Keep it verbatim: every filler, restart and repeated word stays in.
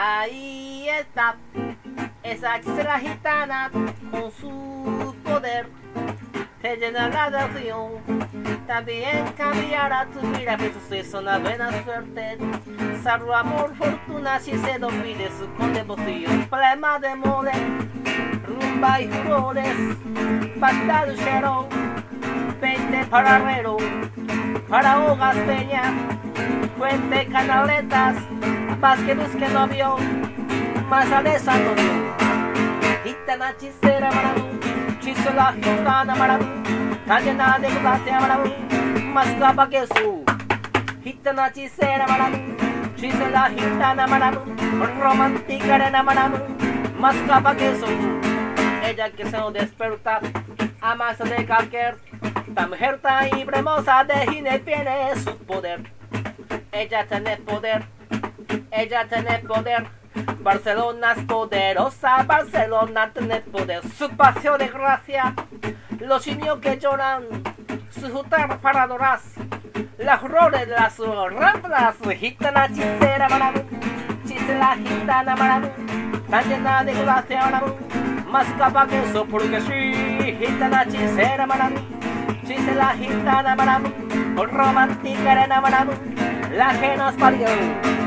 Ahí está, esa hechicera gitana con su poder te llenará de acción. También cambiará tu vida, pero es una buena suerte. Salud, amor, fortuna, si se lo pides con devoción. Problema de mole, rumba y flores, pasta de chero, veinte para Herrero, para Hogas Peña, Fuente Canaletas, más que busque novio, más a desarrollo. Gitana hechicera maravú, chisela gitana maravú, tan llena de gracia maravú, más capa que su. Gitana hechicera maravú, chisela gitana maravú, romántica arena maravú, más capa que su. Ella que se nos desperta, amarse de cualquier, la mujer tan hermosa de Ginés tiene su poder. Ella tiene poder, ella tiene poder. Barcelona es poderosa, Barcelona tiene poder. Su pasión de gracia, los niños que lloran, su guitarra para adorar, las flores de las ramblas, gitana hechicera maravú, chisela gitana maravú, tan llena de gracia maravú, más capa que eso porque sí, gitana hechicera maravú, chisela gitana maravú, romántica arena maravú, la que nos parió.